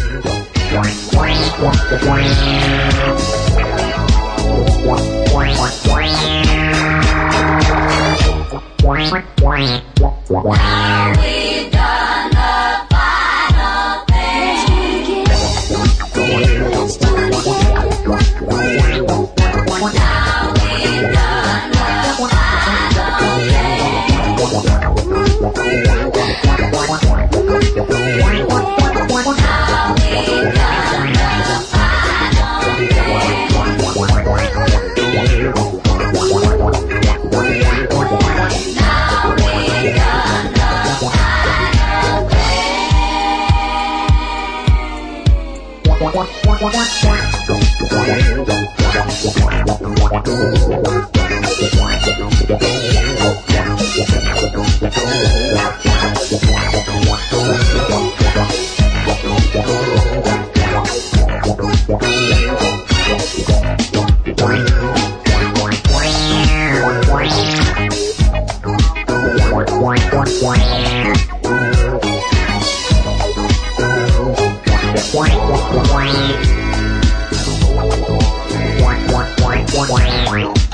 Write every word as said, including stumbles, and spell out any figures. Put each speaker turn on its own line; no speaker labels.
Now we've done the final thing. Let's do it again. Now we've done the final thing. Now we've done the Why?